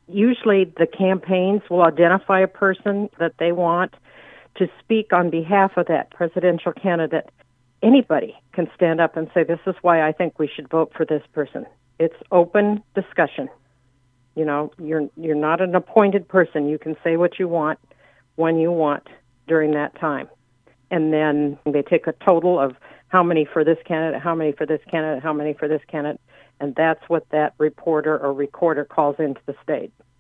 Usually the campaigns will identify a person that they want to speak on behalf of that presidential candidate. Anybody can stand up and say, this is why I think we should vote for this person. It's open discussion. You know, you're not an appointed person. You can say what you want when you want during that time. And then they take a total of how many for this candidate, how many for this candidate, how many for this candidate, and that's what that reporter or recorder calls into the state.